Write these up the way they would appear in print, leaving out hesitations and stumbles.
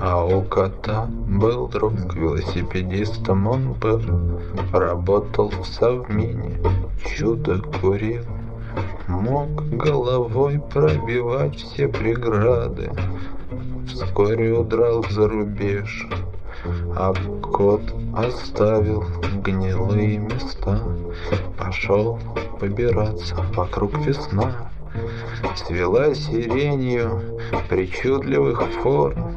А у кота был друг, велосипедистом он был, работал в Совмине, чудо курил, мог головой пробивать все преграды. Вскоре удрал за рубеж, а кот оставил гнилые места. Пошел побираться, вокруг весна цвела сиренью причудливых форм,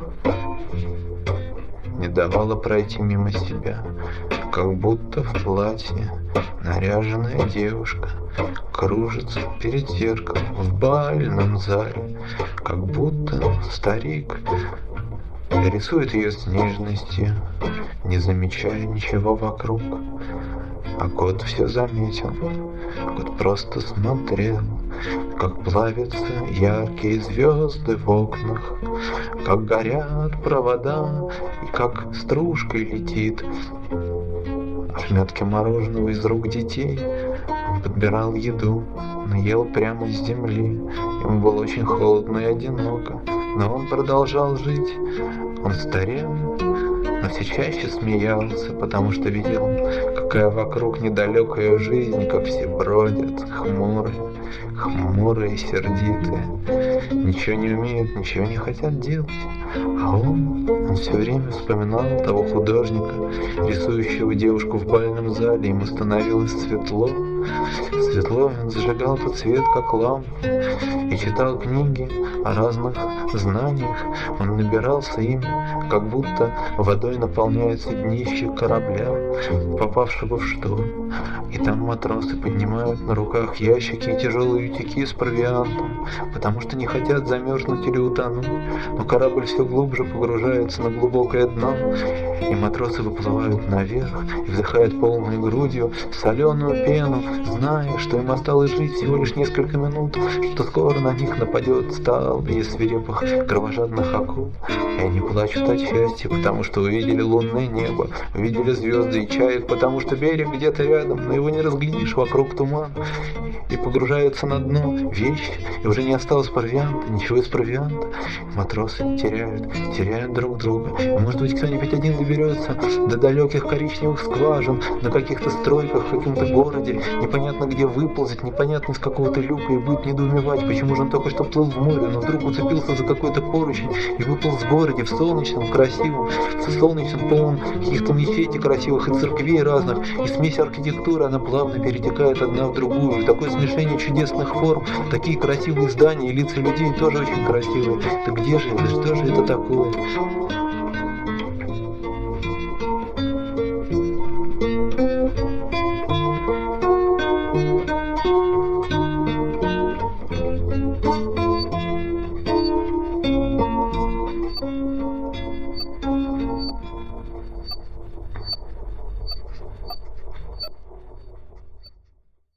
не давала пройти мимо себя, как будто в платье наряженная девушка кружится перед зеркалом в бальном зале, как будто старик рисует ее с нежностью, не замечая ничего вокруг. А кот все заметил. Кот просто смотрел, как плавятся яркие звезды в окнах, как горят провода и как стружкой летит ошметки мороженого из рук детей. Он подбирал еду, но ел прямо с земли. Ему было очень холодно и одиноко, но он продолжал жить. Он старел, но все чаще смеялся, потому что видел, какая вокруг недалекая жизнь, как все бродят, хмурые и сердитые, ничего не умеют, ничего не хотят делать. А он все время вспоминал того художника, рисующего девушку в бальном зале. Ему становилось светло, и он зажигал этот свет, как лампу, и читал книги о разных знаниях. Он набирался ими, как будто водой наполняется днище корабля, попавшего в шторм. И там матросы поднимают на руках ящики и тяжелые тюки с провиантом, потому что не хотят замерзнуть или утонуть. Но корабль все глубже погружается на глубокое дно, и матросы выплывают наверх и вдыхают полной грудью соленую пену, зная, что им осталось жить всего лишь несколько минут, что скоро на них нападет стая свирепых кровожадных акул. И они плачут от счастья, потому что увидели лунное небо, увидели звезды и чаек, потому что берег где-то рядом, но его не разглядишь, вокруг туман. И погружаются на дно вещи, и уже не осталось провианта, ничего из провианта. Матросы теряют друг друга. И, может быть, кто-нибудь один доберется до далеких коричневых скважин, на каких-то стройках в каком-то городе, непонятно где выползет, непонятно из какого-то люка, и будет недоумевать, почему же он только что плыл в море, но вдруг уцепился за какой-то поручень и выполз в городе, в солнечном, красивом, полном каких-то мечетей красивых и церквей разных, и смесь архитектуры, она плавно перетекает одна в другую, и такое смешение чудесных форм, такие красивые здания, и лица людей тоже очень красивые. Так где же это, что же это такое?